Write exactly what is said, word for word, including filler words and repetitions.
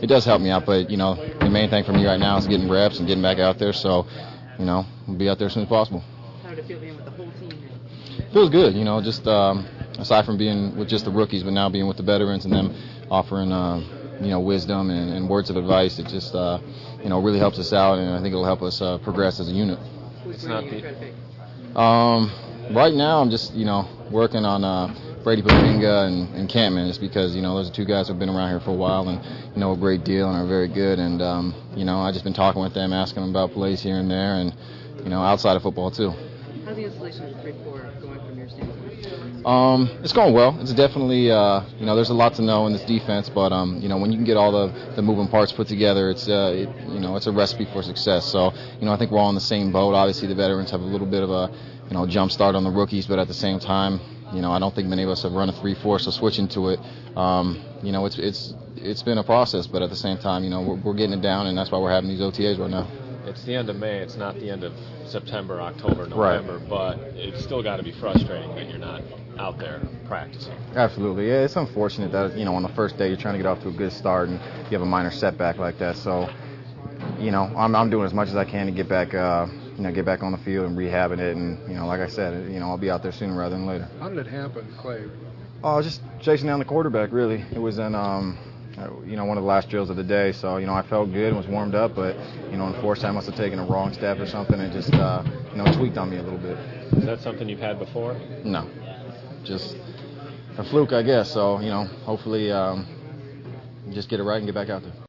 it does help me out. But you know, the main thing for me right now is getting reps and getting back out there. So, you know, we'll be out there as soon as possible. How did it feel being with the whole team now? Feels good. You know, just um, aside from being with just the rookies, but now being with the veterans and them offering, uh, you know, wisdom and, and words of advice, it just, uh, you know, really helps us out, and I think it'll help us uh, progress as a unit. Who's It's not winning the- your pick? Um, right now, I'm just, you know, working on uh, Brady Pominga and, and Campman, just because, you know, those are two guys who've been around here for a while and you know a great deal and are very good. And, um, you know, I've just been talking with them, asking them about plays here and there and, you know, outside of football, too. How's the installation of three four going from your standpoint? Um, it's going well. It's definitely, uh, you know, there's a lot to know in this defense, but, um, you know, when you can get all the, the moving parts put together, it's, uh, it, you know, it's a recipe for success. So, you know, I think we're all in the same boat. Obviously, the veterans have a little bit of a, you know, jump start on the rookies, but at the same time, you know, I don't think many of us have run a three four, so switching to it, um, you know, it's it's it's been a process, but at the same time, you know, we're, we're getting it down, and that's why we're having these O T As right now. It's the end of May. It's not the end of September, October, November, right. But it's still got to be frustrating that you're not out there practicing. Absolutely. Yeah, it's unfortunate that, you know, on the first day you're trying to get off to a good start and you have a minor setback like that. So, you know, I'm I'm doing as much as I can to get back, uh, you know, get back on the field and rehabbing it. And, you know, like I said, you know, I'll be out there sooner rather than later. How did it happen, Clay? Oh, I was just chasing down the quarterback, really. It was in, um, you know, one of the last drills of the day. So, you know, I felt good and was warmed up, but, you know, unfortunately I must have taken a wrong step or something and just, uh, you know, tweaked on me a little bit. Is that something you've had before? No. Just a fluke, I guess. So, you know, hopefully um, just get it right and get back out there.